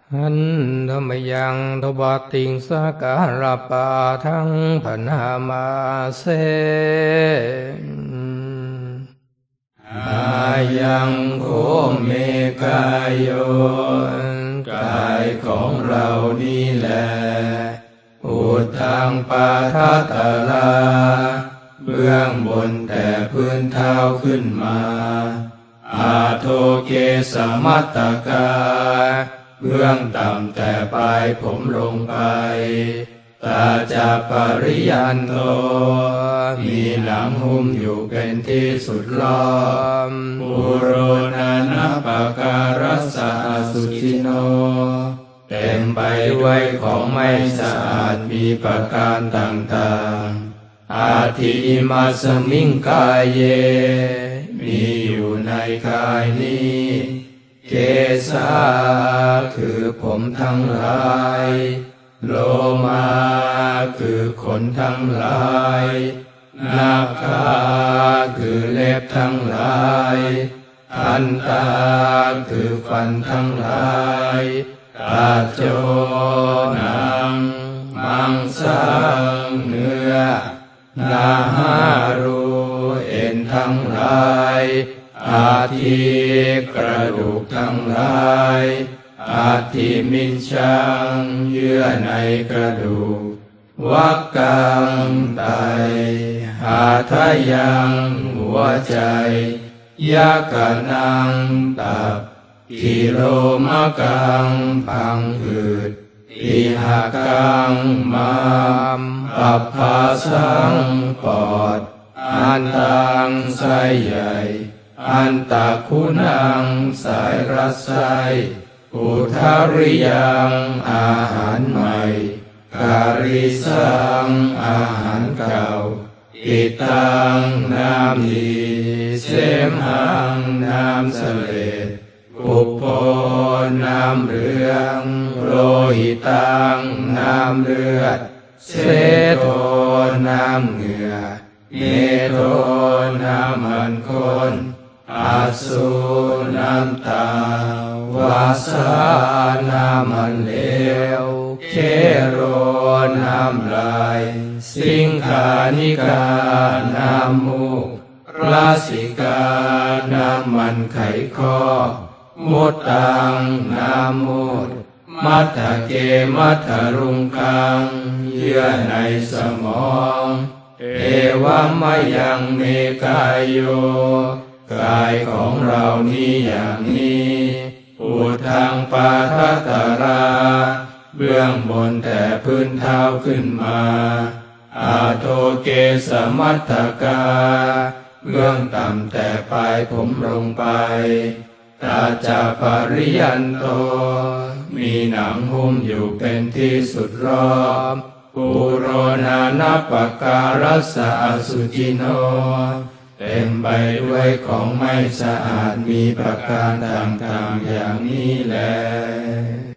หันธรรมยังทบติงสการะปาทังพนามาเสอายังโคเมกายโยกายของเรานี่แหละอุทังปาทัตตลาเบื้องบนแต่พื้นเท้าขึ้นมาอาโทเกสมัตตกาเบื้องต่ำแต่ปลายผมลงไปตาจาปริยันโตมีหนังหุ้มอยู่เป็นที่สุดล้อมปุโรนานะปะการัสสะสุจิโนเต็มไปด้วยของไม่สะอาดมีประการต่างๆอาทิอิมัสมิงกายเยมีอยู่ในกายนี้เกสาคือผมทั้งหลายโลมาคือขนทั้งหลายนาคาคือเล็บทั้งหลายทันตาคือฟันทั้งหลายตาโจหนังมังสังเนื้อนาหารูเอ็นทั้งหลายอาทิกระดูกทั้งหลายอาทิมินชังเยื่อในกระดูกวักกังไตหาทายังหัวใจยากะนังตับกิโลมะกังพังผืดอิหากังมามปัปภาสังปอดอันตังไส้ใหญ่อันตะคุณังสายรัสไส้อุทาริยังอาหารใหม่การิสังอาหารเก่าอิตังน้ำดีเสมหังน้ำเสลดปุปโพน้ำเหลืองโลหิตังน้ำเลือดเสโทน้ำเหงื่อเมโทน้ำมันข้นอาสุน้ำตาวาสาน้ำมันเหลวเคโรน้ำลายสิงขานิกาน้ำมูกราสิกาน้ำมันไขข้อมุตตังน้ำมูดมัทธเกมัทธรุงคังเยื่อในสมองเอวามยังเมกายโยกายของเรานี้อย่างนี้อุทังปาทัตตราเบื้องบนแต่พื้นเท้าขึ้นมาอาโทเกสมัตตกาเบื้องต่ำแต่ปลายผมลงไปตาจาปริยันโตมีหนังหุ้มอยู่เป็นที่สุดรอบปุโรนานะปะการัสสะสุจิโนเต็มไปด้วยของไม่สะอาดมีประการต่างๆอย่างนี้แล